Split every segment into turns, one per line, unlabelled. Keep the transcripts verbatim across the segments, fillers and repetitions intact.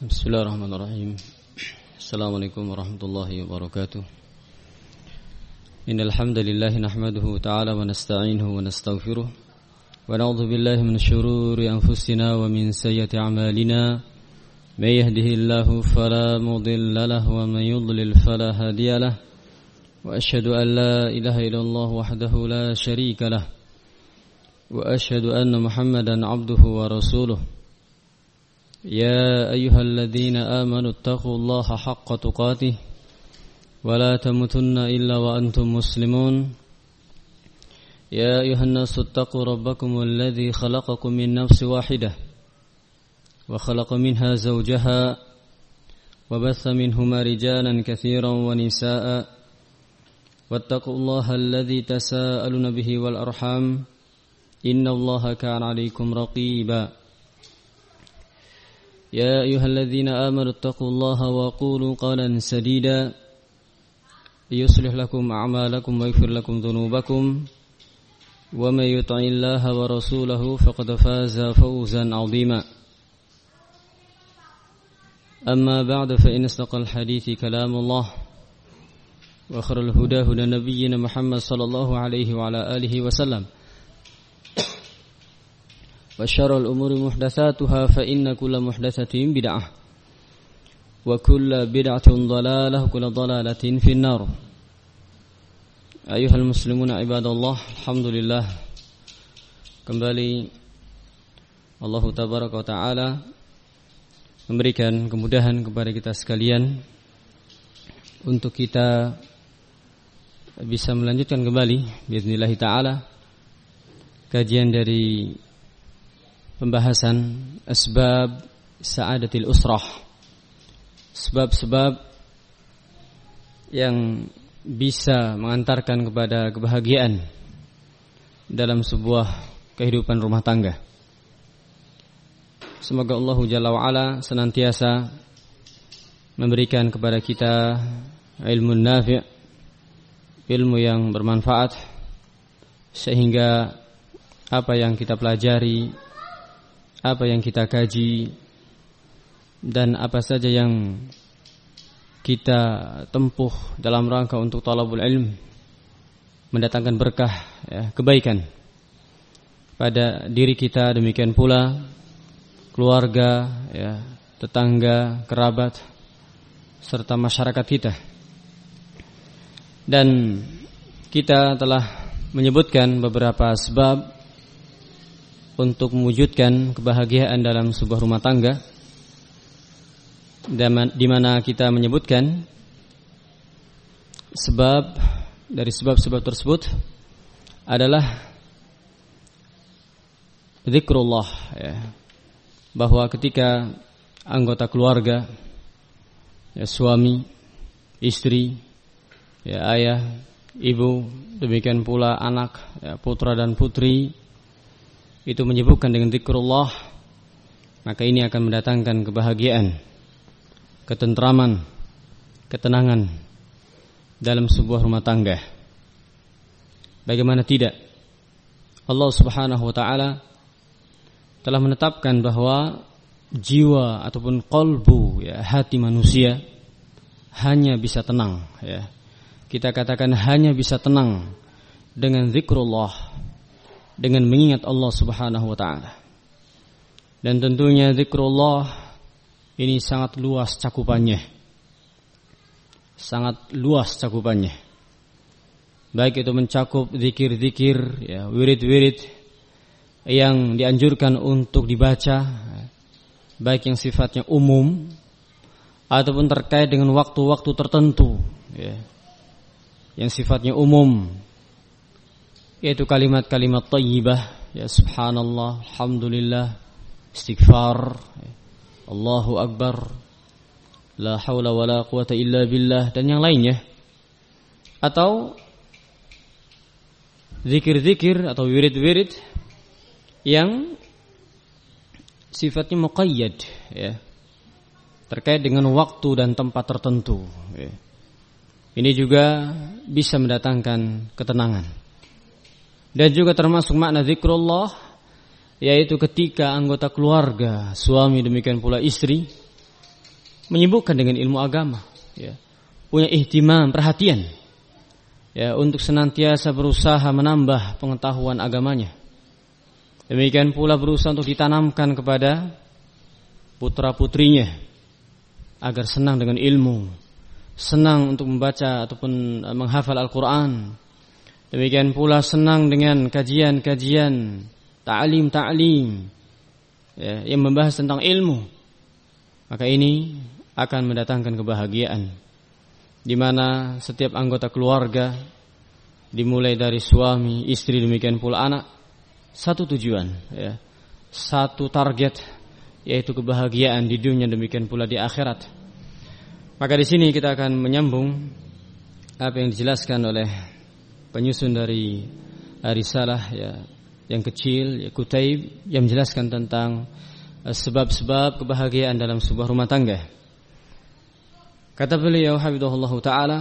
Bismillahirrahmanirrahim. Assalamualaikum warahmatullahi wabarakatuh. Innal hamdalillah nahmaduhu ta'ala wa nasta'inuhu wa nastaghfiruh wa na'udzu billahi min shururi anfusina wa min sayyiati a'malina. May yahdihillahu fala mudilla lahu wa man yudlil fala hadiya lahu. Wa asyhadu an la ilaha illallah wahdahu la syarika lahu. Wa asyhadu anna Muhammadan 'abduhu wa rasuluh. يا أيها الذين آمنوا اتقوا الله حق تقاته ولا تموتن إلا وأنتم مسلمون يا أيها الناس اتقوا ربكم الذي خلقكم من نفس واحدة وخلق منها زوجها وبث منهما رجالا كثيرا ونساء واتقوا الله الذي تساءلون به والأرحام إن الله كان عليكم رقيبا يا أيها الذين آمنوا اتقوا الله وقولوا قولا سديدا يصلح لكم أعمالكم ويغفر لكم ذنوبكم ومن يطع الله ورسوله فقد فاز فوزا عظيما أما بعد فإن أصدق الحديث كلام الله وخير الهدى هدى نبينا محمد صلى الله عليه وعلى آله وسلم وشر الأمور محدثاتها فإن كل محدثة بدعة وكل بدعة ضلالة وكل ضلالة في النار. أيها المسلمون عباد الله, alhamdulillah kembali Allah tabaraka wa taala memberikan kemudahan kepada kita sekalian untuk kita bisa melanjutkan kembali biidznillah taala kajian dari pembahasan asbab sa'adatil usrah, sebab-sebab yang bisa mengantarkan kepada kebahagiaan dalam sebuah kehidupan rumah tangga. Semoga Allah Jalla wa'ala senantiasa memberikan kepada kita ilmu nafi', ilmu yang bermanfaat, sehingga apa yang kita pelajari, apa yang kita kaji, dan apa saja yang kita tempuh dalam rangka untuk talabul ilm mendatangkan berkah, ya, kebaikan pada diri kita, demikian pula keluarga, ya, tetangga, kerabat, serta masyarakat kita. Dan kita telah menyebutkan beberapa sebab untuk mewujudkan kebahagiaan dalam sebuah rumah tangga, di mana kita menyebutkan sebab dari sebab-sebab tersebut adalah zikrullah, ya, bahwa ketika anggota keluarga, ya, suami, istri, ya, ayah, ibu, demikian pula anak, ya, putra dan putri, itu menyebutkan dengan zikrullah, maka ini akan mendatangkan kebahagiaan, ketentraman, ketenangan dalam sebuah rumah tangga. Bagaimana tidak? Allah Subhanahu wa taala telah menetapkan bahwa jiwa ataupun qalbu, ya, hati manusia hanya bisa tenang, ya. Kita katakan hanya bisa tenang dengan zikrullah, dengan mengingat Allah Subhanahu wa taala. Dan tentunya zikrullah ini sangat luas cakupannya. Sangat luas cakupannya. Baik itu mencakup zikir-zikir, ya, wirid-wirid yang dianjurkan untuk dibaca, baik yang sifatnya umum ataupun terkait dengan waktu-waktu tertentu, ya, yang sifatnya umum, yaitu kalimat-kalimat thayyibah, ya, subhanallah, alhamdulillah, istighfar, Allahu akbar, la haula wala quwata illa billah, dan yang lainnya. Atau zikir-zikir atau wirid-wirid yang sifatnya muqayyad, ya, terkait dengan waktu dan tempat tertentu, ya. Ini juga bisa mendatangkan ketenangan. Dan juga termasuk makna zikrullah, yaitu ketika anggota keluarga, suami demikian pula istri, menyibukkan dengan ilmu agama, ya, punya ihtimam, perhatian, ya, untuk senantiasa berusaha menambah pengetahuan agamanya. Demikian pula berusaha untuk ditanamkan kepada putra-putrinya agar senang dengan ilmu, senang untuk membaca ataupun menghafal Al-Quran. Demikian pula senang dengan kajian-kajian ta'lim-ta'lim, ya, yang membahas tentang ilmu. Maka ini akan mendatangkan kebahagiaan, di mana setiap anggota keluarga, dimulai dari suami, istri, demikian pula anak, satu tujuan, ya, satu target, yaitu kebahagiaan di dunia, demikian pula di akhirat. Maka di sini kita akan menyambung apa yang dijelaskan oleh penyusun dari risalah, ya, yang kecil, ya, Kutaib, yang menjelaskan tentang sebab-sebab kebahagiaan dalam sebuah rumah tangga. Kata beliau hafizahullah taala,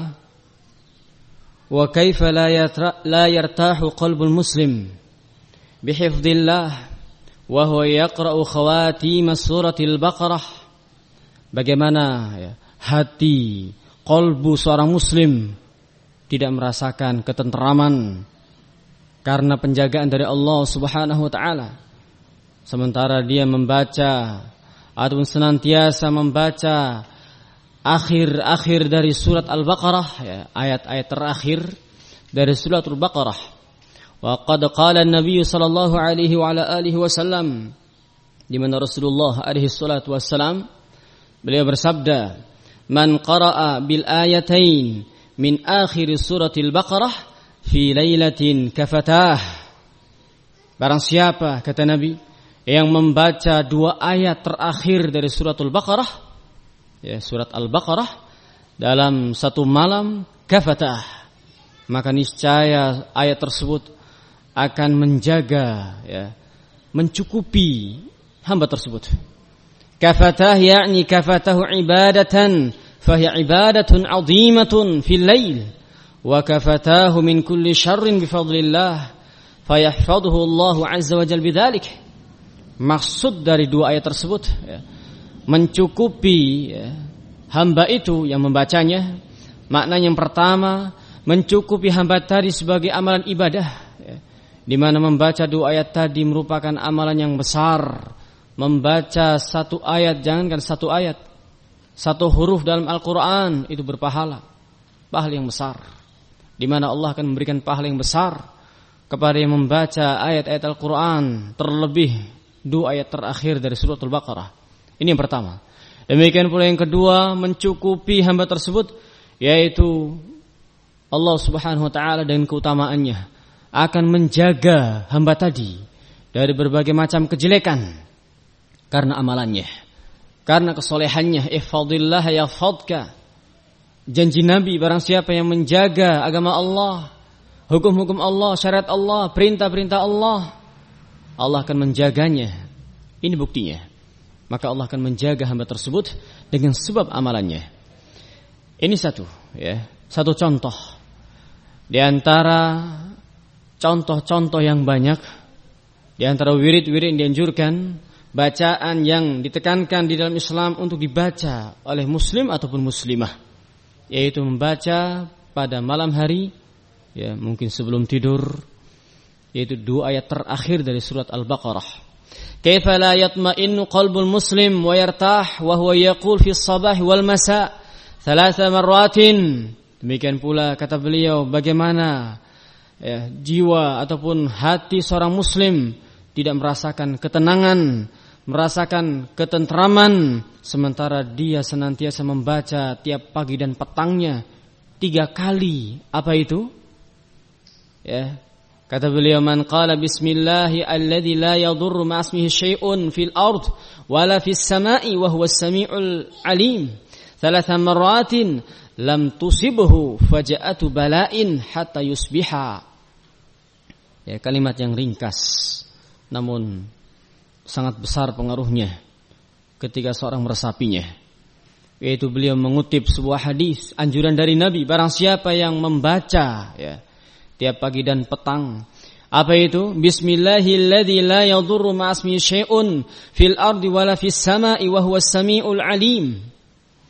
wa kaifa la yartahu qalbul muslim bihifdzillah wa huwa yaqra'u khawatim suratil Baqarah. Bagaimana, ya, hati, qalbu seorang muslim tidak merasakan ketenteraman karena penjagaan dari Allah Subhanahu wa taala, sementara dia membaca ataupun senantiasa membaca akhir-akhir dari surat Al-Baqarah, ya, ayat-ayat terakhir dari surat Al-Baqarah. Wa qad qala an-nabiy sallallahu alaihi wa ala alihi wasallam, di mana Rasulullah alaihi salatu wassalam beliau bersabda, man qara'a bil ayatain min akhir suratil Baqarah fi lailatin kafatah. Barang siapa, kata Nabi, yang membaca dua ayat terakhir dari suratul Baqarah, ya, surat Al-Baqarah, dalam satu malam, kafatah, maka niscaya ayat tersebut akan menjaga, ya, mencukupi hamba tersebut. Kafatah yakni kafatahu ibadatan fahiya ibadatun azimatun fil lail wa kafatahu min kulli syarrin bifadlillah fayahfaduhu Allah azza wa jalla bidzalik. Maksud dari dua ayat tersebut, ya, mencukupi, ya, hamba itu yang membacanya. Maknanya yang pertama, mencukupi hamba tadi sebagai amalan ibadah, ya, di mana membaca dua ayat tadi merupakan amalan yang besar. Membaca satu ayat, jangankan satu ayat, satu huruf dalam Al-Quran itu berpahala, pahala yang besar, di mana Allah akan memberikan pahala yang besar kepada yang membaca ayat-ayat Al-Quran, terlebih dua ayat terakhir dari surat Al-Baqarah. Ini yang pertama. Demikian pula yang kedua, mencukupi hamba tersebut, yaitu Allah Subhanahu wa taala dengan keutamaannya akan menjaga hamba tadi dari berbagai macam kejelekan karena amalannya, karena kesolehannya. Ihfadillah yahfadka. Janji Nabi, barang siapa yang menjaga agama Allah, hukum-hukum Allah, syariat Allah, perintah-perintah Allah, Allah akan menjaganya. Ini buktinya. Maka Allah akan menjaga hamba tersebut dengan sebab amalannya. Ini satu, ya, satu contoh di antara contoh-contoh yang banyak, di antara wirid-wirid yang dianjurkan, bacaan yang ditekankan di dalam Islam untuk dibaca oleh muslim ataupun muslimah, yaitu membaca pada malam hari, ya, mungkin sebelum tidur, yaitu dua ayat terakhir dari surat Al-Baqarah. Kaifa la yatma'innu qalbul muslim wa yartah wa huwa yaqul fi as-sabah wal masa' thalatha marratin. Demikian pula kata beliau, bagaimana, ya, jiwa ataupun hati seorang muslim tidak merasakan ketenangan, merasakan ketentraman, sementara dia senantiasa membaca tiap pagi dan petangnya tiga kali. Apa itu? Ya, kata beliau, man qala bismillahi alladzi la yadurru ma ismihi syai'un fil ard wala fis sama'i wa huwas samiul alim thalatha marratin lam tusibhu faja'atu bala'in hatta yusbiha. Ya, kalimat yang ringkas namun sangat besar pengaruhnya ketika seorang meresapinya, yaitu beliau mengutip sebuah hadis anjuran dari Nabi, barang siapa yang membaca, ya, tiap pagi dan petang, apa itu? Bismillahilladzi la yadurru ma'asmihi syai'un fil ardi wala fis sama'i wa huwas samiul alim.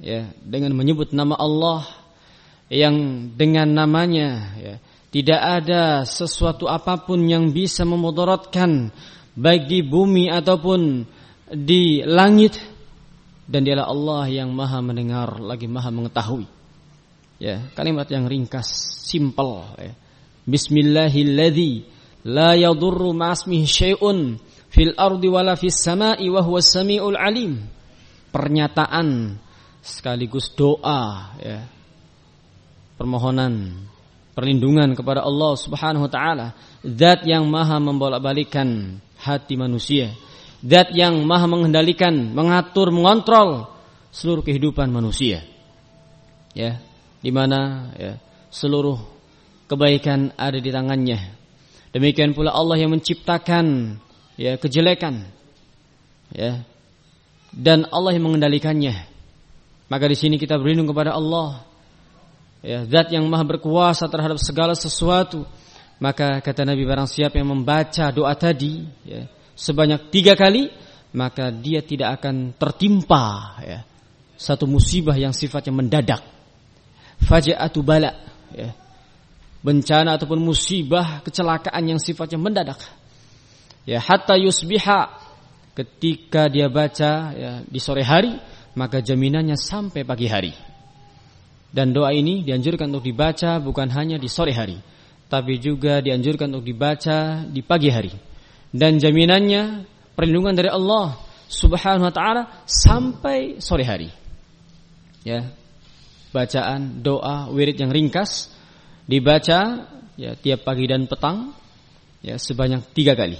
ya, dengan menyebut nama Allah yang dengan namanya ya, tidak ada sesuatu apapun yang bisa memudaratkan baik di bumi ataupun di langit, dan dialah Allah yang maha mendengar lagi maha mengetahui. Ya, kalimat yang ringkas, simple ya. Bismillahilladzi la yadurru ma'asmihi syai'un fil ardi wala fis sama'i wa huwas samiul alim. Pernyataan sekaligus doa ya. Permohonan perlindungan kepada Allah Subhanahu wa taala, zat yang maha membolak-balikkan hati manusia, zat yang maha mengendalikan, mengatur, mengontrol seluruh kehidupan manusia. Ya, di mana ya, seluruh kebaikan ada di tangannya. Demikian pula Allah yang menciptakan ya kejelekan. Ya. Dan Allah yang mengendalikannya. Maka di sini kita berlindung kepada Allah. Ya, zat yang maha berkuasa terhadap segala sesuatu. Maka kata Nabi, barang siapa yang membaca doa tadi ya, sebanyak tiga kali, maka dia tidak akan tertimpa ya, satu musibah yang sifatnya mendadak. Faja'atu bala ya, bencana ataupun musibah, kecelakaan yang sifatnya mendadak. Ya, hatta yusbiha, ketika dia baca ya, di sore hari, maka jaminannya sampai pagi hari. Dan doa ini dianjurkan untuk dibaca bukan hanya di sore hari, tapi juga dianjurkan untuk dibaca di pagi hari. Dan jaminannya perlindungan dari Allah Subhanahu wa taala sampai sore hari. Ya. Bacaan doa wirid yang ringkas dibaca ya tiap pagi dan petang ya sebanyak tiga kali.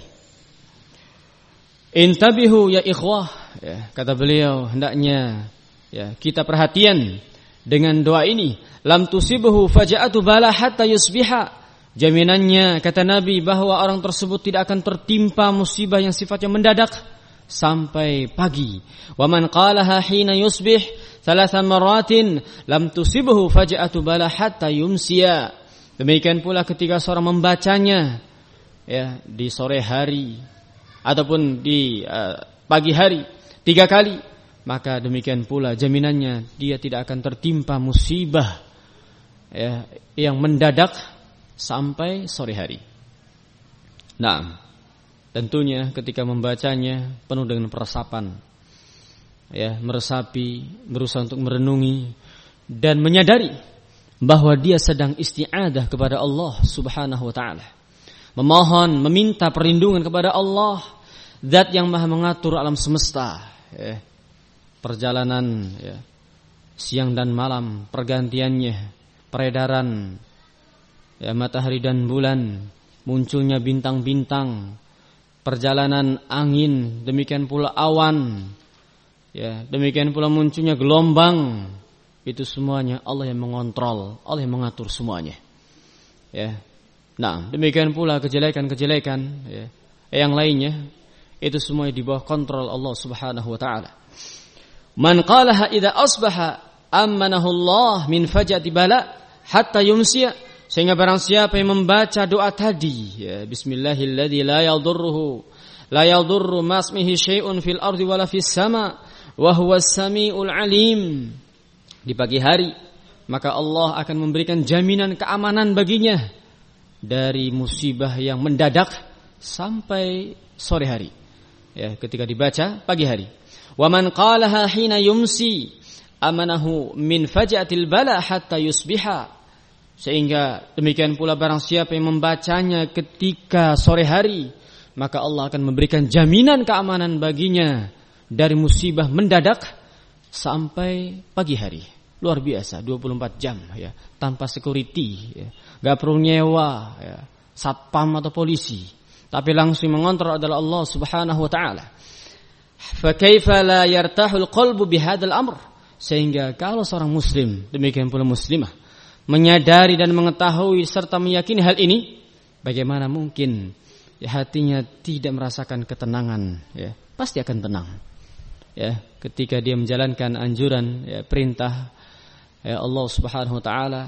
Intabihu ya ikhwah, ya, kata beliau, hendaknya ya kita perhatian dengan doa ini. Lam tusibuhu faja'atu bala hatta yusbiha. Jaminannya kata Nabi bahwa orang tersebut tidak akan tertimpa musibah yang sifatnya mendadak sampai pagi. Wa man qalaha hina yusbih thalatha maratin lam tusibuhu faja'atu bala hatta yumsiya. Demikian pula ketika seorang membacanya ya di sore hari ataupun di uh, pagi hari tiga kali, maka demikian pula jaminannya dia tidak akan tertimpa musibah ya, yang mendadak sampai sore hari. Nah, tentunya ketika membacanya penuh dengan peresapan, ya, meresapi, berusaha untuk merenungi dan menyadari bahwa dia sedang isti'adah kepada Allah Subhanahu wa taala. Memohon, meminta perlindungan kepada Allah, zat yang maha mengatur alam semesta. Ya. Perjalanan ya, siang dan malam, pergantiannya, peredaran ya, matahari dan bulan, munculnya bintang-bintang, perjalanan angin, demikian pula awan, ya, demikian pula munculnya gelombang. Itu semuanya Allah yang mengontrol, Allah yang mengatur semuanya. Ya. Nah, demikian pula kejelekan-kejelekan ya, yang lainnya, itu semuanya di bawah kontrol Allah Subhanahu wa taala. Man qalaha idza asbaha amanahu Allah min fajati bala hatta yumsiya. Sehingga barang siapa yang membaca doa tadi ya, bismillahilladzi la yadurruhu la yadurru masmihi syai'un fil ardi wala fis sama wa huwas samiul alim, di pagi hari, maka Allah akan memberikan jaminan keamanan baginya dari musibah yang mendadak sampai sore hari. Ya, ketika dibaca pagi hari. Wa man qalaha hina yumsi amanahu min faj'atil bala hatta yusbiha. Sehingga demikian pula barang siapa yang membacanya ketika sore hari, maka Allah akan memberikan jaminan keamanan baginya dari musibah mendadak sampai pagi hari. Luar biasa, dua puluh empat jam ya, tanpa security ya. Gak perlu nyewa ya, satpam atau polisi, tapi langsung mengontrol adalah Allah Subhanahu wa taala. Fa kaifa la yartahul qalbu bihadzal amr? Sehingga kalau seorang muslim, demikian pula muslimah, menyadari dan mengetahui serta meyakini hal ini, bagaimana mungkin ya, hatinya tidak merasakan ketenangan ya, pasti akan tenang ya, ketika dia menjalankan anjuran ya, perintah ya, Allah Subhanahu wa taala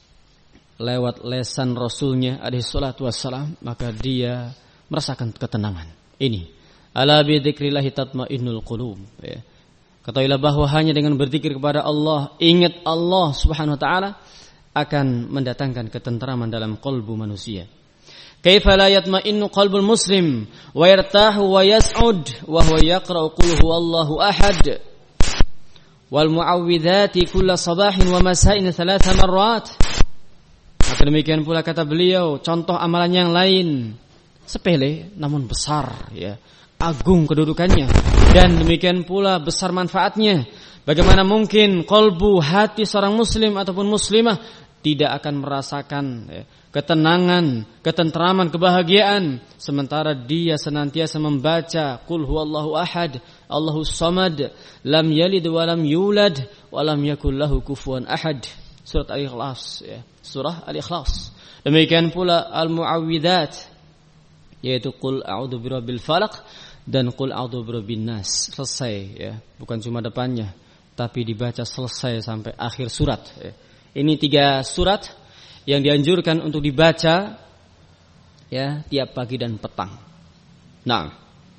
lewat lesan Rasulnya alaihi salatu wassalam, maka dia merasakan ketenangan. Ini ala bi dzikrillah tatmainnul qulub ya. Ketahuilah bahwa hanya dengan berzikir kepada Allah, ingat Allah Subhanahu wa taala, akan mendatangkan ketenteraman dalam qalbu manusia. Kaifa la yatma'innu qalbul muslim wa yartahu wa yas'ud wa huwa yaqra'u qul huwallahu ahad wal mu'awwidzati kulla sabahin wa masa'in thalatha marrat. Maka demikian pula kata beliau, contoh amalan yang lain sepele namun besar, ya, agung kedudukannya, dan demikian pula besar manfaatnya. Bagaimana mungkin kolbu hati seorang muslim ataupun muslimah tidak akan merasakan, ya, ketenangan, ketenteraman, kebahagiaan, sementara dia senantiasa membaca Qul huwallahu ahad, Allahus samad, lam yalid wa lam yulad wa lam yakul lahu kufuwan ahad. Surat Al-Ikhlas, ya. Surah Al-Ikhlas. Demikian pula Al-Mu'awwidzat, yaitu Qul a'udzu birabbil falaq dan Qul a'udzu birabbin nas. Selesai, ya. Bukan cuma depannya, tapi dibaca selesai sampai akhir surat, ya. Ini tiga surat yang dianjurkan untuk dibaca, ya, tiap pagi dan petang. Nah,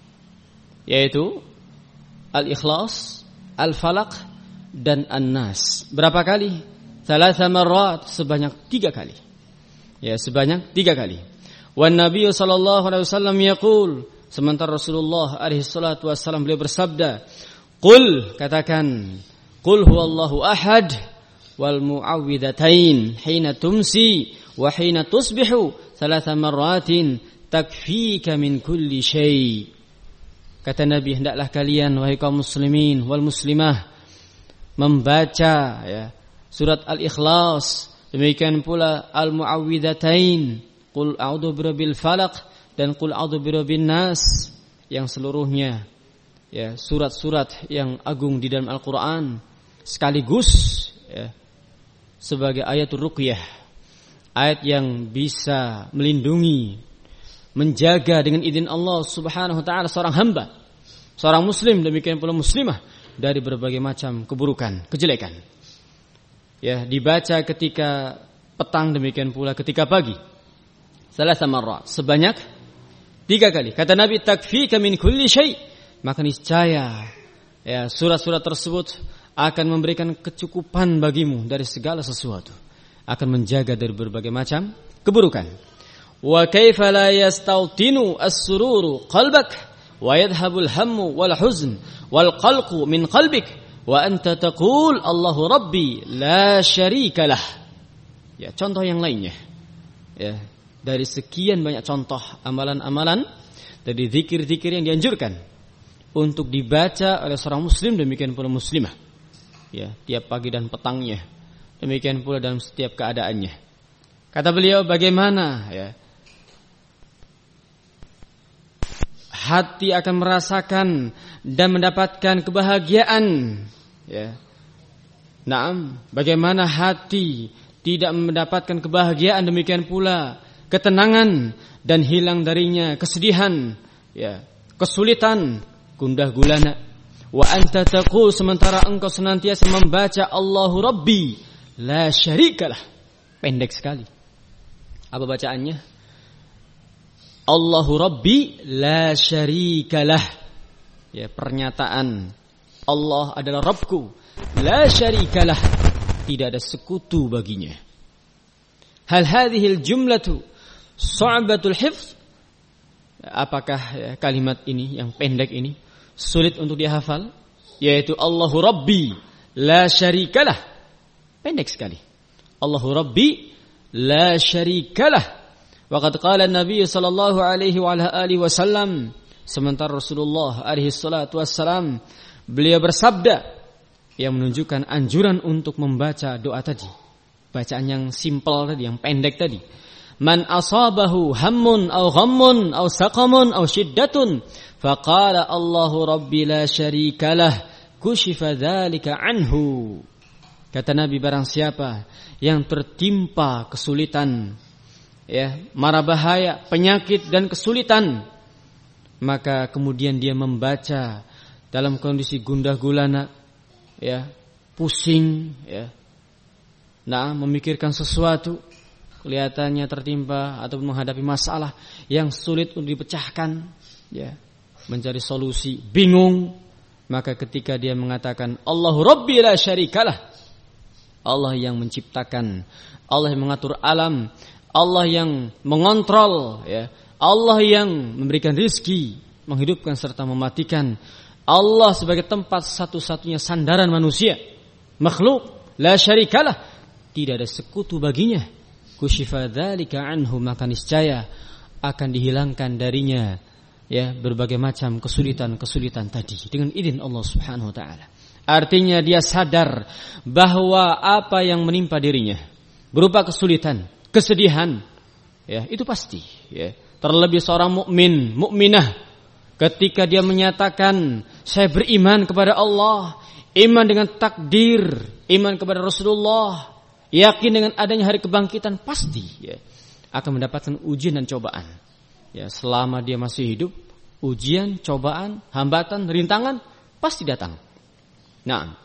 yaitu Al-Ikhlas, Al-Falaq dan An-Nas. Berapa kali? Thalatha marrat, sebanyak tiga kali. Ya, sebanyak tiga kali. Wan Nabi sallallahu alaihi wasallam yaqul, sementara Rasulullah alaihi salatu wasallam beliau bersabda, "Qul," katakan, "Qul huwallahu ahad wal mu'awwidzatain hina tumsi wa hina tusbihu thalatha marratin takfika min kulli syai." Kata Nabi, hendaklah kalian wahai kaum muslimin wal muslimah membaca, ya, surat Al-Ikhlas, demikian pula Al-Mu'awwidzatain, Qul a'udzu birabbil falaq dan Qul a'udzu birabbin nas, yang seluruhnya, ya, surat-surat yang agung di dalam Al-Qur'an, sekaligus, ya, sebagai ayatul ruqyah, ayat yang bisa melindungi, menjaga dengan izin Allah Subhanahu wa taala seorang hamba, seorang muslim, demikian pula muslimah, dari berbagai macam keburukan, kejelekan. Ya, dibaca ketika petang, demikian pula ketika pagi. Salah marrat, sebanyak tiga kali. Kata Nabi, takfika min kulli syai', maka niscaya, ya, surat-surat tersebut akan memberikan kecukupan bagimu dari segala sesuatu, akan menjaga dari berbagai macam keburukan. Wa kaifa la yastawtinu as-sururu qalbak wa yadhhabul hammu wal huzn wal qalqu min qalbik wa anta taqul Allahu Rabbi la syarikalah. Ya, contoh yang lainnya, ya, dari sekian banyak contoh amalan-amalan, dari zikir-zikir yang dianjurkan untuk dibaca oleh seorang muslim, demikian pula muslimah, ya, tiap pagi dan petangnya, demikian pula dalam setiap keadaannya. Kata beliau, bagaimana, ya, hati akan merasakan dan mendapatkan kebahagiaan, ya. Naam, bagaimana hati tidak mendapatkan kebahagiaan, demikian pula ketenangan, dan hilang darinya kesedihan, ya, kesulitan, gundah gulana. Wa anta taqul, sementara engkau senantiasa membaca Allahu Rabbi la syarikalah. Pendek sekali. Apa bacaannya? Allahu Rabbi la syarikalah. Ya, pernyataan Allah adalah Rabbku, la syarikalah, tidak ada sekutu baginya. Hal hadhil jumlatu su'batul hifz, apakah, ya, kalimat ini yang pendek ini sulit untuk dihafal, yaitu Allahu Rabbi la syarikalah, pendek sekali. Allahu Rabbi la syarikalah. Waqad qala an-nabiy sallallahu alaihi wa ala alihi wasallam, sementara Rasulullah alaihi salatu wassalam beliau bersabda, yang menunjukkan anjuran untuk membaca doa tadi, bacaan yang simpel tadi, yang pendek tadi. Man asabahu hammun aw ghammun aw saqamun aw shiddatun faqala Allahu Rabbi la syarikalah kushifa dzalika anhu. Kata Nabi, barang siapa yang tertimpa kesulitan, ya, mara bahaya, penyakit dan kesulitan, maka kemudian dia membaca dalam kondisi gundah gulana, ya, pusing, ya, nah, memikirkan sesuatu, kelihatannya tertimpa atau menghadapi masalah yang sulit untuk dipecahkan, ya, mencari solusi, bingung, Maka ketika dia mengatakan Allahu Rabbi la syarikalah, Allah yang menciptakan, Allah yang mengatur alam, Allah yang mengontrol, ya, Allah yang memberikan rizki, menghidupkan serta mematikan, Allah sebagai tempat satu-satunya sandaran manusia, makhluk, la syarikalah, tidak ada sekutu baginya. Kusyifa dzalika anhu, maka niscaya akan dihilangkan darinya, ya, berbagai macam kesulitan-kesulitan tadi dengan izin Allah Subhanahu wa taala. Artinya dia sadar bahwa apa yang menimpa dirinya berupa kesulitan, kesedihan, ya, itu pasti, ya. Terlebih seorang mukmin, mukminah, ketika dia menyatakan saya beriman kepada Allah, iman dengan takdir, iman kepada Rasulullah, yakin dengan adanya hari kebangkitan, pasti, ya, akan mendapatkan ujian dan cobaan. Ya, selama dia masih hidup, ujian, cobaan, hambatan, rintangan pasti datang. Nah,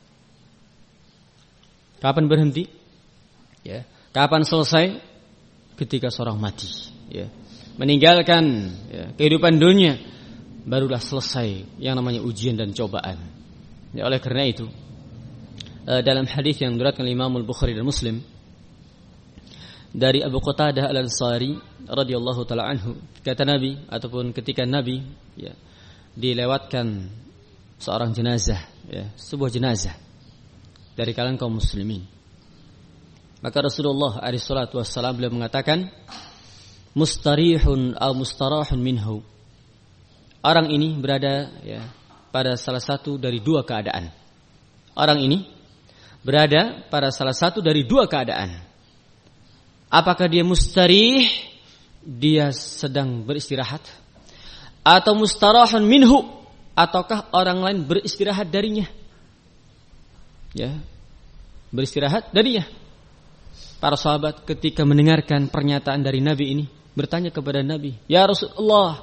kapan berhenti? Ya, kapan selesai? Ketika seorang mati, ya, meninggalkan, ya, kehidupan dunia, barulah selesai yang namanya ujian dan cobaan. Ya, oleh karena itu, dalam hadis yang diriwayatkan Imam Al-Bukhari dan Muslim dari Abu Qatadah Al-Ansari radhiyallahu taala anhu, kata Nabi, ataupun ketika Nabi, ya, dilewatkan seorang jenazah, ya, sebuah jenazah dari kalangan kaum muslimin, maka Rasulullah alaihi salatu wassalam beliau mengatakan mustarihun atau mustarahun minhu, orang ini berada, ya, pada salah satu dari dua keadaan. Orang ini berada pada salah satu dari dua keadaan. Apakah dia mustarih, dia sedang beristirahat, atau mustarahun minhu, ataukah orang lain beristirahat darinya, ya, beristirahat darinya. Para sahabat ketika mendengarkan pernyataan dari Nabi ini bertanya kepada Nabi, ya Rasulullah,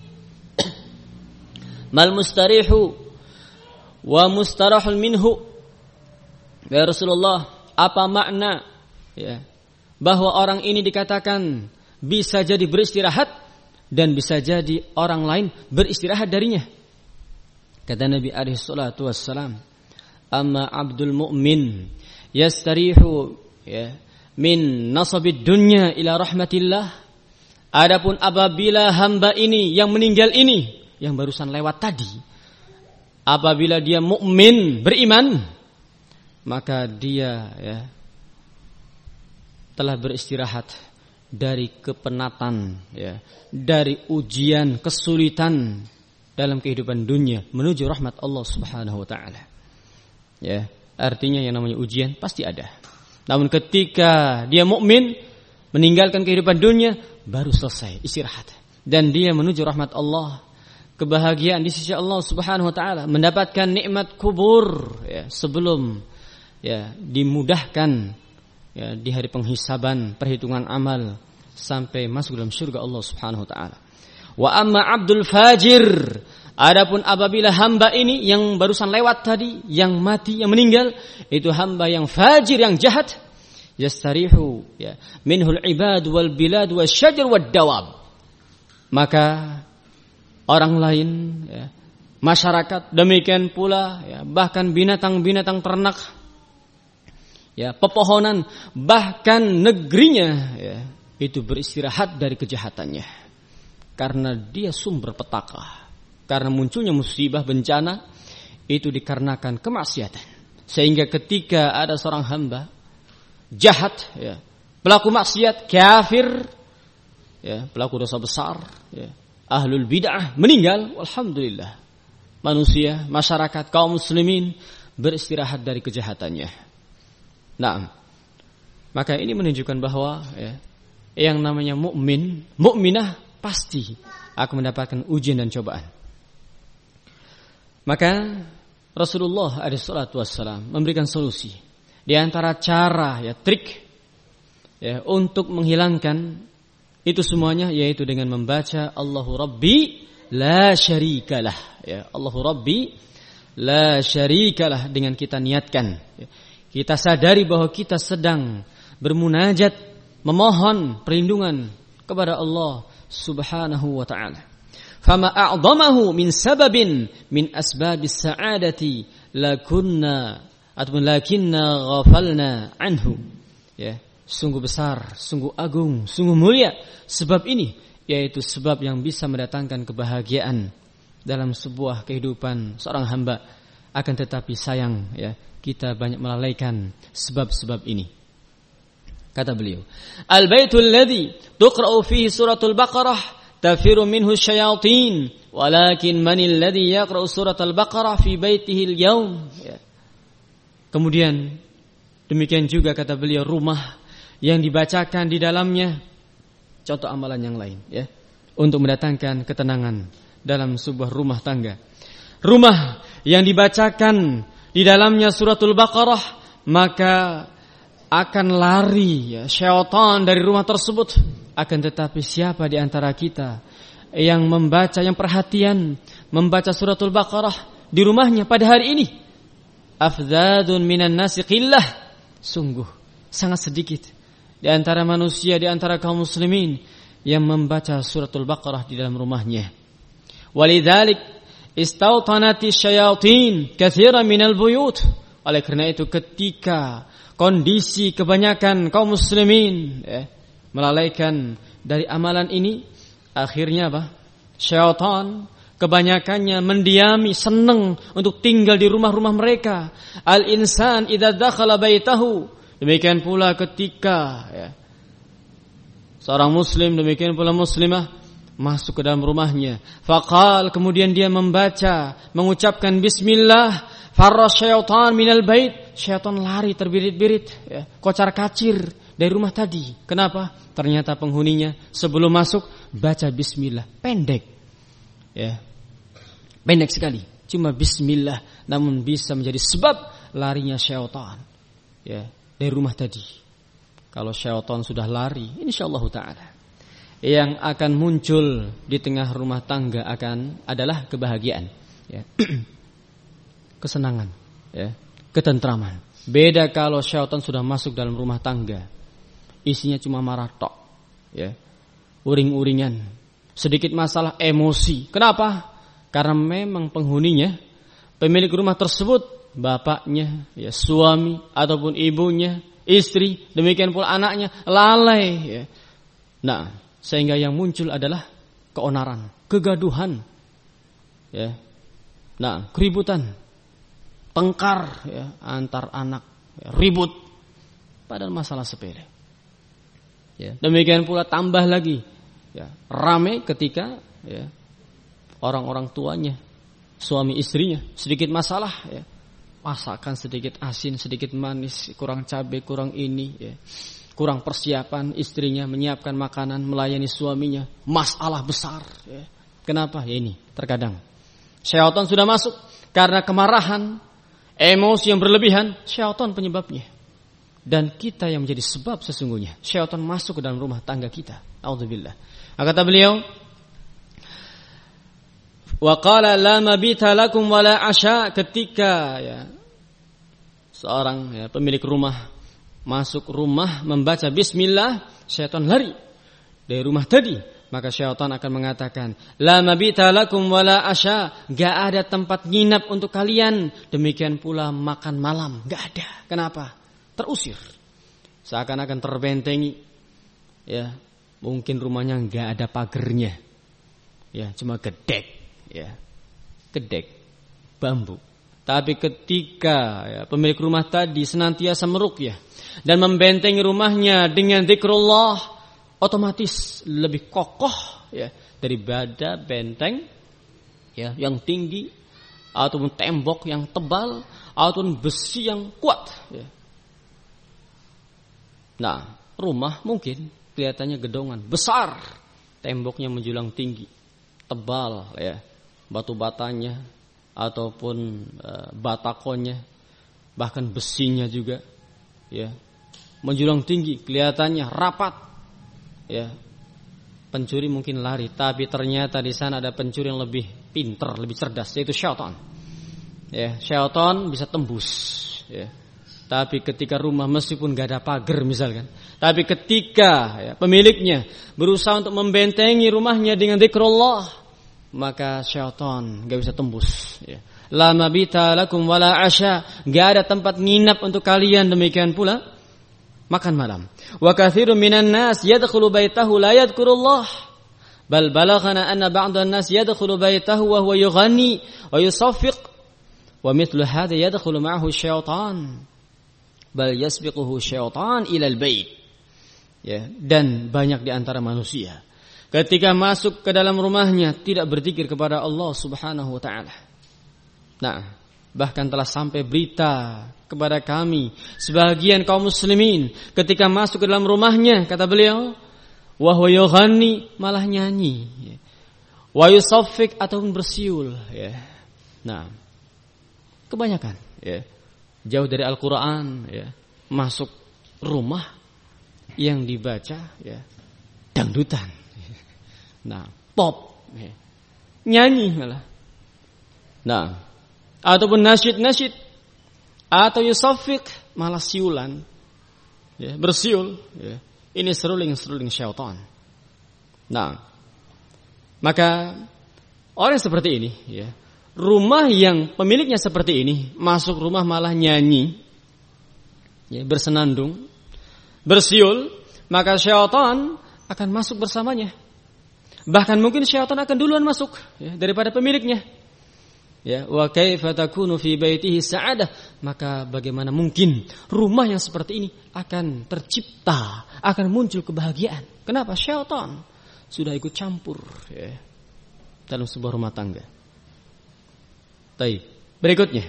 mal mustarihu wa mustarahun minhu, ya Rasulullah, apa makna, ya, bahwa orang ini dikatakan bisa jadi beristirahat dan bisa jadi orang lain beristirahat darinya? Kata Nabi alaihi salatu wassalam, amma abdul mu'min yastarihu, ya, min nasabid dunya ila rahmatillah. Adapun apabila hamba ini yang meninggal ini, yang barusan lewat tadi, apabila dia mukmin, beriman, maka dia, ya, telah beristirahat dari kepenatan, ya, dari ujian, kesulitan dalam kehidupan dunia menuju rahmat Allah Subhanahu wa taala. Ya, artinya yang namanya ujian pasti ada. Namun ketika dia mukmin, meninggalkan kehidupan dunia, baru selesai istirahat dan dia menuju rahmat Allah, kebahagiaan di sisi Allah Subhanahu wa taala, mendapatkan nikmat kubur, ya, sebelum, ya, dimudahkan, ya, di hari penghisaban, perhitungan amal sampai masuk dalam surga Allah Subhanahu wa taala. Wa amma abdul fajir, adapun apabila hamba ini yang barusan lewat tadi, yang mati, yang meninggal, itu hamba yang fajir, yang jahat, yastarihu, ya, minhul ibad wal bilad wasyajar wad dawab, maka orang lain, ya, masyarakat, demikian pula, ya, bahkan binatang-binatang ternak, ya, pepohonan, bahkan negerinya, ya, itu beristirahat dari kejahatannya, karena dia sumber petaka. Karena munculnya musibah, bencana, itu dikarenakan kemaksiatan. Sehingga ketika ada seorang hamba jahat, ya, pelaku maksiat, kafir, ya, pelaku dosa besar, ya, ahlul bid'ah, meninggal, alhamdulillah, manusia, masyarakat, kaum muslimin beristirahat dari kejahatannya. Nah, maka ini menunjukkan bahwa, ya, yang namanya mukmin, mukminah pasti akan mendapatkan ujian dan cobaan. Maka Rasulullah alaihi salatu wassalam memberikan solusi. Di antara cara, ya, trik, ya, untuk menghilangkan itu semuanya, yaitu dengan membaca Allahu Rabbi la syarikalah, ya, Allahu Rabbi la syarikalah, dengan kita niatkan, ya, kita sadari bahwa kita sedang bermunajat, memohon perlindungan kepada Allah Subhanahu wa ta'ala. fama a'dhamahu min sababin min asbabis sa'adati lakunna ataupun lakinna ghafalna anhu. Ya, sungguh besar, sungguh agung, sungguh mulia sebab ini, yaitu sebab yang bisa mendatangkan kebahagiaan dalam sebuah kehidupan seorang hamba. Akan tetapi sayang, ya, kita banyak melalaikan sebab-sebab ini. Kata beliau, al-baitul ladzi tuqra'u fihi suratul Baqarah tafiru minhu syayatin, walakin manil ladzi yaqra'u suratul Baqarah fi baitihi al-yawm. Ya. Kemudian demikian juga kata beliau, rumah yang dibacakan di dalamnya contoh amalan yang lain, ya, untuk mendatangkan ketenangan dalam sebuah rumah tangga. Rumah yang dibacakan di dalamnya suratul Baqarah, maka akan lari, ya, syaitan dari rumah tersebut. Akan tetapi siapa di antara kita yang membaca, yang perhatian membaca suratul Baqarah di rumahnya pada hari ini? Afdadun minan nasi qillah, sungguh sangat sedikit di antara manusia, di antara kaum muslimin yang membaca suratul Baqarah di dalam rumahnya. Walidzalik istautanati syayatin katsiran minal buyut. Oleh karena itu ketika kondisi kebanyakan kaum muslimin, eh, melalaikan dari amalan ini, akhirnya apa? Syaitan kebanyakannya mendiami, senang untuk tinggal di rumah-rumah mereka. Al-insan idza dakhala baitahu, demikian pula ketika, ya, seorang muslim, demikian pula muslimah masuk ke dalam rumahnya. Faqal, kemudian dia membaca, mengucapkan bismillah, farra syaitan minal bait, syaitan lari terbirit-birit, ya, kocar kacir dari rumah tadi. Kenapa? Ternyata penghuninya sebelum masuk baca bismillah, pendek, ya, pendek sekali, cuma bismillah, namun bisa menjadi sebab larinya syaitan, ya, dari rumah tadi. Kalau syaitan sudah lari, insyaallah taala yang akan muncul di tengah rumah tangga akan adalah kebahagiaan, ya. Kesenangan, ya, ketentraman. Beda kalau syaitan sudah masuk dalam rumah tangga, isinya cuma marah tok, ya, uring-uringan, sedikit masalah emosi. Kenapa? Karena memang penghuninya, pemilik rumah tersebut, bapaknya, ya, suami ataupun ibunya, istri, demikian pula anaknya lalai, ya. Nah, sehingga yang muncul adalah keonaran, kegaduhan, ya. Nah, keributan, tengkar, ya, antar anak, ya, ribut, padahal masalah sepele. Ya. Demikian pula tambah lagi, ya, ramai ketika, ya, orang-orang tuanya, suami istrinya sedikit masalah, ya, masakan sedikit asin, sedikit manis, kurang cabai, kurang ini, ya, kurang persiapan istrinya menyiapkan makanan, melayani suaminya, masalah besar, ya. Kenapa? Ya ini, terkadang syaitan sudah masuk karena kemarahan, emosi yang berlebihan, syaitan penyebabnya. Dan kita yang menjadi sebab sesungguhnya. Syaitan masuk ke dalam rumah tangga kita. A'udzubillah. Kata beliau, wa qala la mabita lakum wala asya, ketika, ya, seorang, ya, pemilik rumah masuk rumah membaca bismillah, syaitan lari dari rumah tadi, maka syaitan akan mengatakan, la mabita lakum wala asya, enggak ada tempat nginap untuk kalian, demikian pula makan malam, enggak ada. Kenapa? Terusir. Seakan-akan terbentengi, ya, mungkin rumahnya enggak ada pagernya, ya, cuma gedek, ya, gedek bambu. Tapi ketika, ya, pemilik rumah tadi senantiasa meruqyah dan membentengi rumahnya dengan zikrullah, otomatis lebih kokoh, ya, daripada benteng, ya, yang tinggi ataupun tembok yang tebal ataupun besi yang kuat, ya. Nah, rumah mungkin kelihatannya gedongan besar, temboknya menjulang tinggi, tebal, ya, batu batanya ataupun e, batakonnya, bahkan besinya juga, ya, menjulang tinggi, kelihatannya rapat, ya. Pencuri mungkin lari, tapi ternyata di sana ada pencuri yang lebih pintar, lebih cerdas, yaitu syaitan. Ya, syaitan bisa tembus, ya. Tapi ketika rumah meskipun gak ada pagar misalkan, tapi ketika, ya, pemiliknya berusaha untuk membentengi rumahnya dengan zikrullah, maka syaitan enggak bisa tembus, ya. La mabita lakum wala asya, enggak ada tempat nginap untuk kalian, demikian pula makan malam. Wa katsirun minan nas yadkhulu baitahu la yadhkurullah, bal balaghana anna ba'dhan nas yadkhulu baitahu wa huwa yughanni wa yusaffiq wa mithlu hadha yadkhulu ma'ahu syaitan bal yasbiquhu syaitan ila al-bait. Ya, dan banyak di antara manusia ketika masuk ke dalam rumahnya tidak berzikir kepada Allah Subhanahu wa taala. Nah, bahkan telah sampai berita kepada kami sebagian kaum muslimin ketika masuk ke dalam rumahnya, kata beliau, wa huwa yughanni, malah nyanyi, ya. Wa yusaffiq, ataupun bersiul, ya. Nah, kebanyakan, ya, jauh dari Al-Qur'an, ya, masuk rumah yang dibaca, ya, dangdutan, nah, pop, ya, nyanyi malah, nah, ataupun nasyid-nasyid, atau yusaffiq, malah siulan, ya, bersiul, ya. Ini seruling-seruling syaitan. Nah, maka orang seperti ini, ya, rumah yang pemiliknya seperti ini, masuk rumah malah nyanyi, ya, bersenandung, bersiul, maka syaitan akan masuk bersamanya. Bahkan mungkin syaitan akan duluan masuk, ya, daripada pemiliknya. Ya, wa kaifa takunu fi baitihi sa'adah, maka bagaimana mungkin rumah yang seperti ini akan tercipta, akan muncul kebahagiaan? Kenapa? Syaitan sudah ikut campur, ya, dalam sebuah rumah tangga. Baik, berikutnya,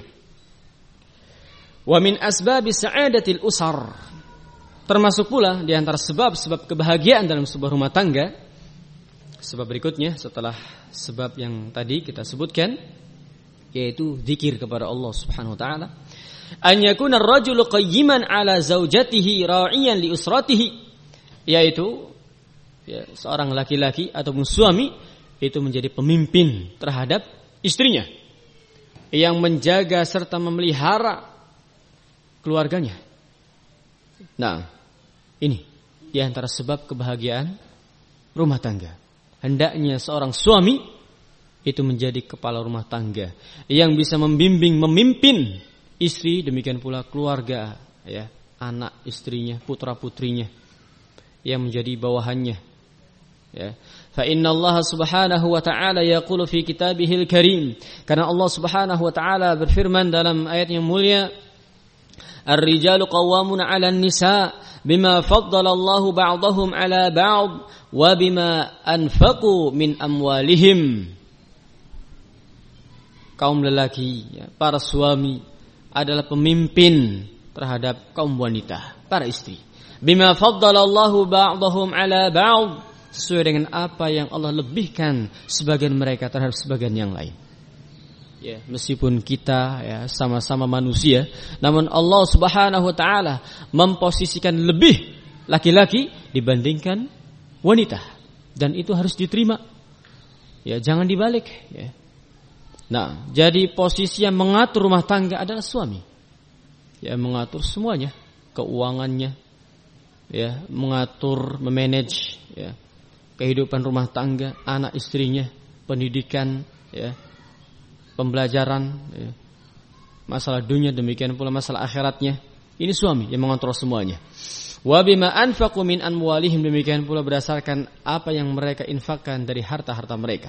wa min asbabi sa'adatil usar, termasuk pula di antara sebab-sebab kebahagiaan dalam sebuah rumah tangga. Sebab berikutnya setelah sebab yang tadi kita sebutkan, yaitu zikir kepada Allah Subhanahu wa taala. An yakuna ar-rajulu qayyiman ala zaujatihi ra'iyan li usratihi, yaitu, ya, seorang laki-laki ataupun suami itu menjadi pemimpin terhadap istrinya, yang menjaga serta memelihara keluarganya. Nah, ini di antara sebab kebahagiaan rumah tangga. Hendaknya seorang suami itu menjadi kepala rumah tangga yang bisa membimbing, memimpin istri, demikian pula keluarga, ya, anak istrinya, putra-putrinya yang menjadi bawahannya, ya. Fa inna Allah Subhanahu wa ta'ala yaqulu fi kitabihil karim, karena Allah Subhanahu wa ta'ala berfirman dalam ayat yang mulia, ar-rijalu qawwamuna 'alan nisa bima faddala Allahu ba'dahum 'ala ba'd wa bima anfaqu min amwalihim. Kaum lelaki, ya, para suami adalah pemimpin terhadap kaum wanita, para istri. Bima faddalallahu ba'dahum 'ala ba'd, sesuai dengan apa yang Allah lebihkan sebagian mereka terhadap sebagian yang lain. Ya, meskipun kita, ya, sama-sama manusia, namun Allah Subhanahu wa taala memposisikan lebih laki-laki dibandingkan wanita, dan itu harus diterima. Ya, jangan dibalik, ya. Nah, jadi posisi yang mengatur rumah tangga adalah suami. Ya, mengatur semuanya, keuangannya, ya, mengatur, memanage, ya, kehidupan rumah tangga, anak istrinya, pendidikan, ya, pembelajaran, ya, masalah dunia, demikian pula masalah akhiratnya. Ini suami yang mengontrol semuanya. Wa bima anfaqu min amwalihim, demikian pula berdasarkan apa yang mereka infakkan dari harta-harta mereka.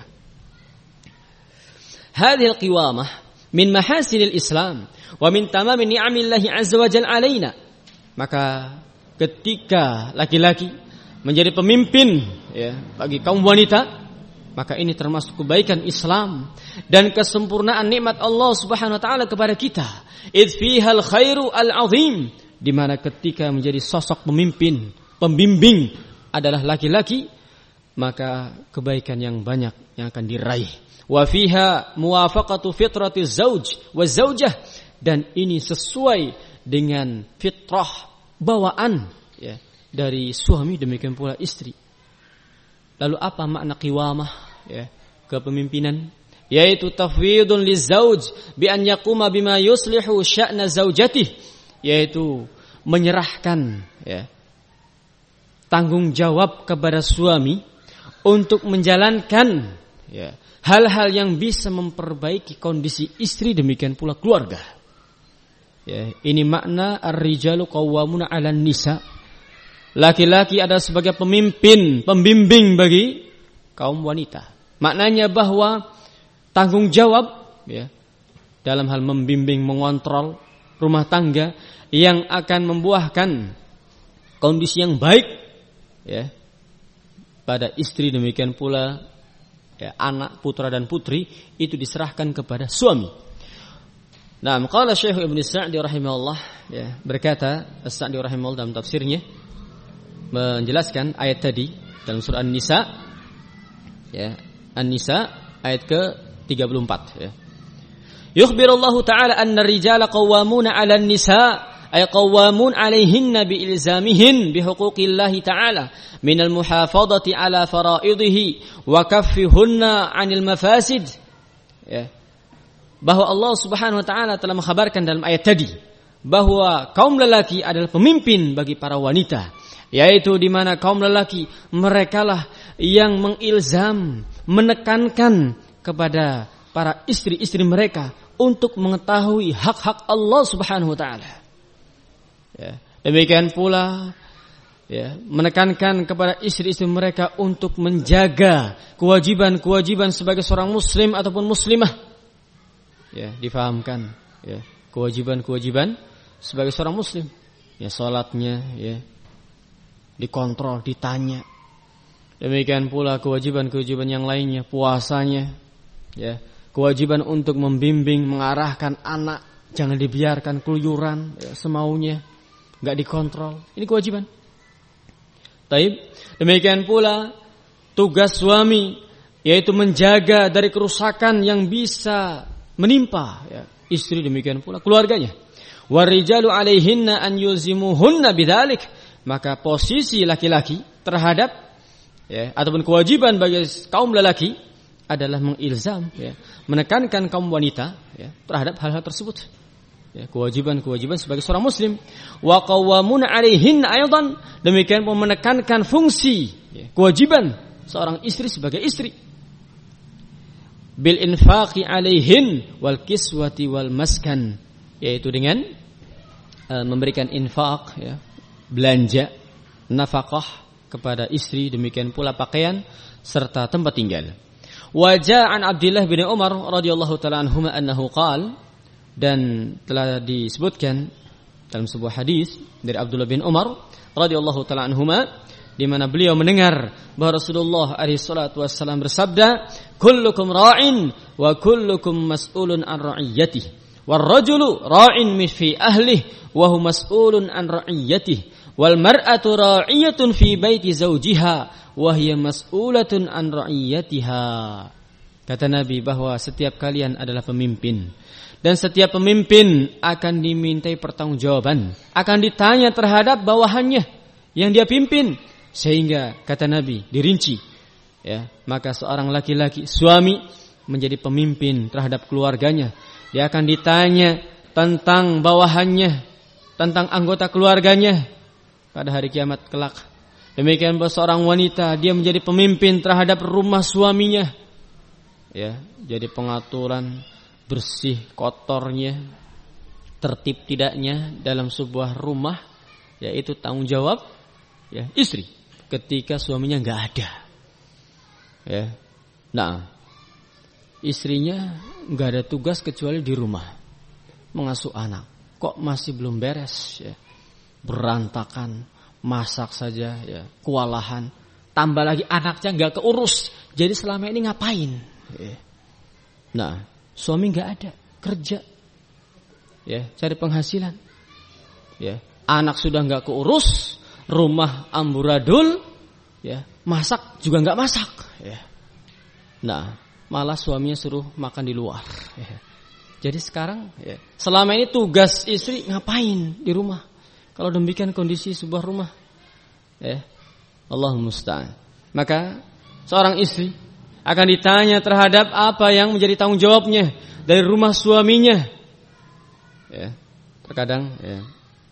Hadhil qiwamah min mahasinil Islam wa min tamami ni'amillahi azza wa jalla alaina. Maka ketika laki-laki menjadi pemimpin, ya, bagi kaum wanita, maka ini termasuk kebaikan Islam dan kesempurnaan nikmat Allah Subhanahu wa taala kepada kita. Idz fihal khairu al-azim, di mana ketika menjadi sosok pemimpin, pembimbing adalah laki-laki, maka kebaikan yang banyak yang akan diraih. Wa fiha muwafaqatu fitratiz zauj wa zaujah, dan ini sesuai dengan fitrah bawaan, ya, dari suami, demikian pula istri. Lalu apa makna qiwamah, ya, kepemimpinan? Yaitu tafwidun lizauj bi an yaquma bima yuslihu sya'na zaujatih, yaitu menyerahkan, ya, tanggung jawab kepada suami untuk menjalankan, ya,
hal-hal yang bisa memperbaiki kondisi istri, demikian pula keluarga. Ya, ini makna ar-rijalu qawwamuna 'alan nisa. Laki-laki adalah sebagai pemimpin, pembimbing bagi kaum wanita. Maknanya bahwa tanggung jawab ya dalam hal membimbing, mengontrol rumah tangga yang akan membuahkan kondisi yang baik ya pada istri, demikian pula ya, anak, putra dan putri, itu diserahkan kepada suami. Nah, qala Syekh Ibnu Sa'di rahimahullah ya, berkata As-Sa'di rahimahullah dalam tafsirnya menjelaskan ayat tadi dalam surah An-Nisa ya, An-Nisa ayat ke tiga puluh empat ya. Yukhbirullahu ta'ala anna ar-rijala qawwamuna 'alan nisa ay qawwamun 'alayhinna bi ilzamihin bi huquqillahi ta'ala min al-muhafadhati 'ala fara'idihi wa kaffihunna 'anil mafasid ya. Bahwa Allah Subhanahu wa taala telah mengkhabarkan dalam ayat tadi bahwa kaum lelaki adalah pemimpin bagi para wanita, yaitu di mana kaum lelaki merekalah yang mengilzam, menekankan kepada para istri-istri mereka untuk mengetahui hak-hak Allah Subhanahu wa taala. Ya, demikian pula ya, menekankan kepada istri-istri mereka untuk menjaga kewajiban-kewajiban sebagai seorang muslim ataupun muslimah. Ya, difahamkan ya, kewajiban-kewajiban sebagai seorang muslim. Ya, salatnya ya dikontrol, ditanya. Demikian pula kewajiban-kewajiban yang lainnya, puasanya ya, kewajiban untuk membimbing, mengarahkan anak, jangan dibiarkan keluyuran ya, semaunya, enggak dikontrol. Ini kewajiban. Taib. Demikian pula tugas suami, yaitu menjaga dari kerusakan yang bisa menimpa ya, istri, demikian pula keluarganya. Warijalu 'alaihinna an yulzimuhunna bidzalik. Maka posisi laki-laki terhadap ya, ataupun kewajiban bagi kaum lelaki adalah mengilzam ya, menekankan kaum wanita ya, terhadap hal-hal tersebut. Ya, kewajiban-kewajiban sebagai seorang muslim. Wa qawwamuna 'alaihinna aidan, demikian pun menekankan fungsi ya, kewajiban seorang istri sebagai istri. Bil infaqi 'alaihin wal kiswati wal maskan, yaitu dengan uh, memberikan infak ya, belanja, nafkah kepada istri, demikian pula pakaian serta tempat tinggal. Wa ja'an Abdullah bin Umar radhiyallahu ta'ala anhuma annahu qala, dan telah disebutkan dalam sebuah hadis dari Abdullah bin Umar radhiyallahu ta'ala anhuma, di mana beliau mendengar bahwa Rasulullah alaihi salatu wasallam bersabda, kullukum ra'in wa kullukum mas'ulun an ra'iyatihi war rajulu ra'in fi ahlihi wa huwa mas'ulun an ra'iyatihi wal mar'atu ra'iyatun fi baiti zawjiha wa hiya mas'ulatun an ra'iyatiha. Kata Nabi bahwa setiap kalian adalah pemimpin, dan setiap pemimpin akan dimintai pertanggungjawaban, akan ditanya terhadap bawahannya yang dia pimpin. Sehingga kata Nabi dirinci ya, maka seorang laki-laki suami menjadi pemimpin terhadap keluarganya, dia akan ditanya tentang bawahannya, tentang anggota keluarganya pada hari kiamat kelak. Demikian pula seorang wanita, dia menjadi pemimpin terhadap rumah suaminya ya, jadi pengaturan bersih kotornya, tertib tidaknya dalam sebuah rumah, yaitu tanggung jawab ya istri ketika suaminya enggak ada. Ya. Nah, istrinya enggak ada tugas kecuali di rumah mengasuh anak. Kok masih belum beres ya? Berantakan, masak saja ya, kewalahan. Tambah lagi anaknya enggak keurus. Jadi selama ini ngapain? Ya. Nah, suami enggak ada, kerja. Ya, cari penghasilan. Ya, anak sudah enggak keurus, rumah amburadul, ya, masak juga enggak masak, ya. Nah, malah suaminya suruh makan di luar, ya. Jadi sekarang, ya, selama ini tugas istri ngapain di rumah? Kalau demikian kondisi sebuah rumah, ya, Allahul musta'an. Maka seorang istri akan ditanya terhadap apa yang menjadi tanggung jawabnya dari rumah suaminya. Ya, terkadang, ya,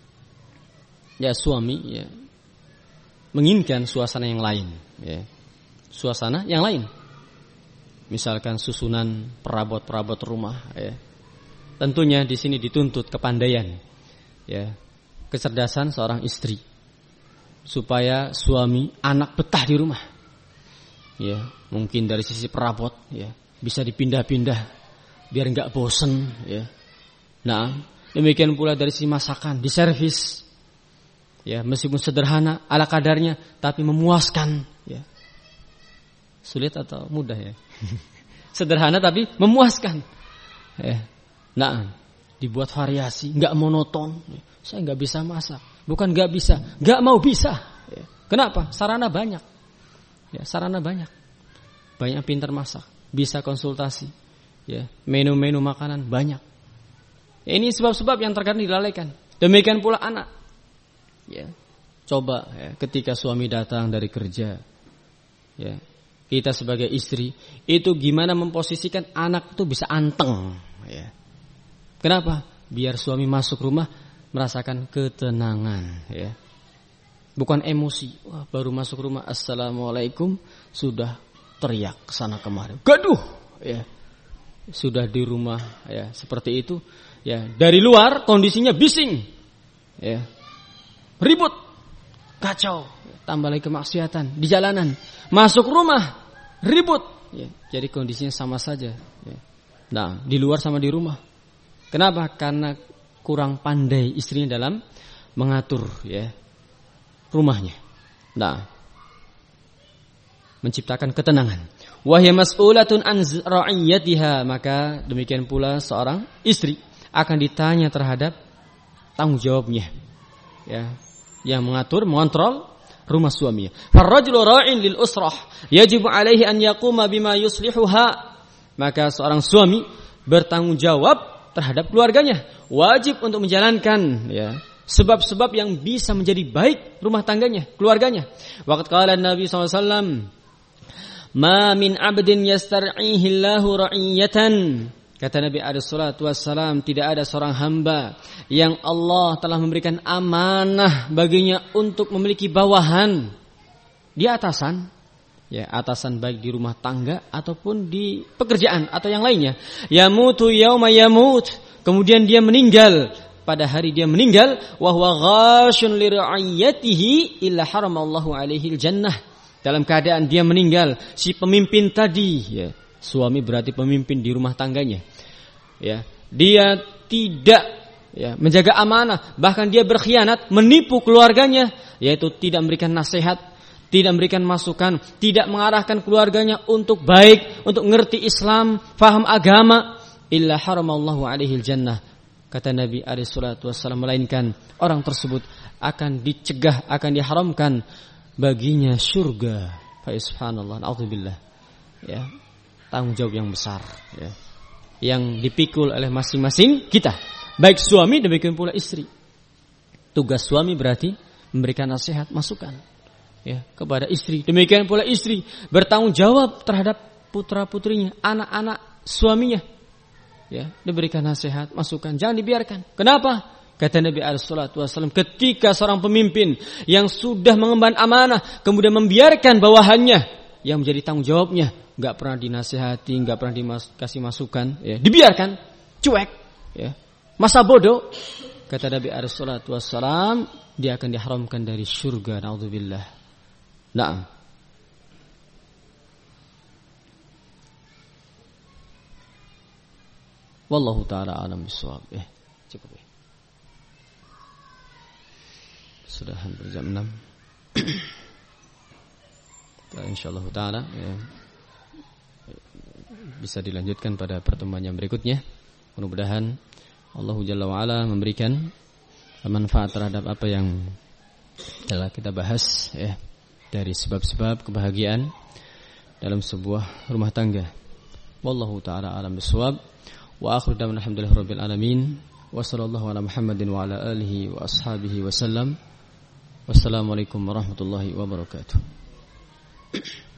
ya suami, ya, menginginkan suasana yang lain, ya. Suasana yang lain. misalkan susunan perabot-perabot rumah, ya. Tentunya di sini dituntut kepandaian, ya, kecerdasan seorang istri supaya suami, anak betah di rumah. Ya, mungkin dari sisi perabot, ya, bisa dipindah-pindah biar enggak bosen, ya. Nah, demikian pula dari sisi masakan, diservis. Ya, meskipun sederhana, ala kadarnya, tapi memuaskan, ya. Sulit atau mudah, ya? Sederhana tapi memuaskan. Ya. Nah, dibuat variasi, enggak monoton. Saya enggak bisa masak. Bukan enggak bisa, enggak mau bisa. Ya. Kenapa? Sarana banyak. Ya, sarana banyak. Banyak pintar masak, bisa konsultasi. Ya, menu-menu makanan banyak. Ya, ini sebab-sebab yang terkadang dilalaikan. Demikian pula anak. Ya. Coba ya, ketika suami datang dari kerja, ya, kita sebagai istri itu gimana memposisikan anak itu bisa anteng, ya. Kenapa? Biar suami masuk rumah merasakan ketenangan, ya. Bukan emosi. Wah, baru masuk rumah, assalamualaikum, sudah teriak kesana kemari, gaduh, ya. Sudah di rumah, ya, seperti itu, ya. Dari luar kondisinya bising, ya, ribut, kacau, tambah lagi kemaksiatan di jalanan. Masuk rumah ribut, ya. Jadi kondisinya sama saja, ya. Nah, di luar sama di rumah. Kenapa? Karena kurang pandai istrinya dalam mengatur, ya, rumahnya. Nah, menciptakan ketenangan. Wa hiya mas'ulatun an ra'iyatiha, maka demikian pula seorang istri akan ditanya terhadap tanggung jawabnya, ya, yang mengatur, mengontrol rumah suaminya. Farrajulu ra'in lil usrah, yajibu alaihi an yaquma bima yuslihuha. Maka seorang suami bertanggung jawab terhadap keluarganya, wajib untuk menjalankan, ya, sebab-sebab yang bisa menjadi baik rumah tangganya, keluarganya. Waqad qala Nabi sallallahu alaihi wasallam, "Ma min 'abdin yastar'ihi Allahu ra'iyatan." Kata Nabi alaihi salatu wassalam, tidak ada seorang hamba yang Allah telah memberikan amanah baginya untuk memiliki bawahan, di atasan, ya, atasan baik di rumah tangga ataupun di pekerjaan atau yang lainnya. Yamutu yauma yamut, kemudian dia meninggal pada hari dia meninggal, wa huwa ghashun li ra'iyatihi illa haramallahu alaihi jannah. Dalam keadaan dia meninggal, si pemimpin tadi, ya, suami berarti pemimpin di rumah tangganya, ya, dia tidak, ya, menjaga amanah, bahkan dia berkhianat, menipu keluarganya, yaitu tidak memberikan nasihat, tidak memberikan masukan, tidak mengarahkan keluarganya untuk baik, untuk ngerti Islam, faham agama, illa haramallahu alaihi jannah. Kata Nabi alaihi salatu wassalam, melainkan orang tersebut akan dicegah, akan diharamkan baginya surga. Fa subhanallah, na'udzubillah. Ya, tanggung jawab yang besar, ya, yang dipikul oleh masing-masing kita, baik suami demikian pula istri. Tugas suami berarti memberikan nasihat, masukan, ya, kepada istri. Demikian pula istri bertanggung jawab terhadap putra-putrinya, anak-anak suaminya, ya, diberikan nasihat, masukan, jangan dibiarkan. Kenapa? Kata Nabi alaihi salatu wasallam, ketika seorang pemimpin yang sudah mengemban amanah kemudian membiarkan bawahannya yang menjadi tanggung jawabnya, enggak pernah dinasihati, enggak pernah dikasih masukan, ya, dibiarkan, cuek, ya, masa bodoh, kata Nabi alaihi salatu wasallam, dia akan diharamkan dari surga. Naudzubillah. Nah, wallahu taala alam bisawab. Eh, cukup ya. Sudah hampir jam enam. Insyaallah taala, ya, bisa dilanjutkan pada pertemuan yang berikutnya. Mudah-mudahan Allah Jalla wa Ala memberikan manfaat terhadap apa yang telah kita bahas, ya, dari sebab-sebab kebahagiaan dalam sebuah rumah tangga. Wallahu taala alam bisawab. Wa akhiru da'wana alhamdulillahi rabbil alamin. Wa sallallahu ala Muhammadin wa ala alihi wa ashabihi wa sallam. Wassalamualaikum warahmatullahi wabarakatuh.